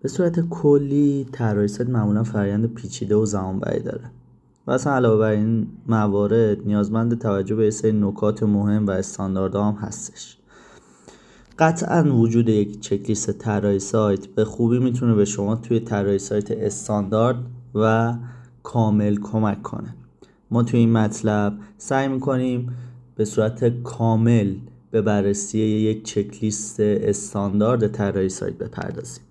به صورت کلی طراحی سایت معمولا فرآیند پیچیده و زمانبری داره و اصلا علاوه بر این موارد نیازمند توجه به یه سری نکات مهم و استانداردها هم هستش. قطعا وجود یک چکلیست طراحی سایت به خوبی میتونه به شما توی طراحی سایت استاندارد و کامل کمک کنه. ما توی این مطلب سعی میکنیم به صورت کامل به بررسی یک چکلیست استاندارد طراحی سایت بپردازیم.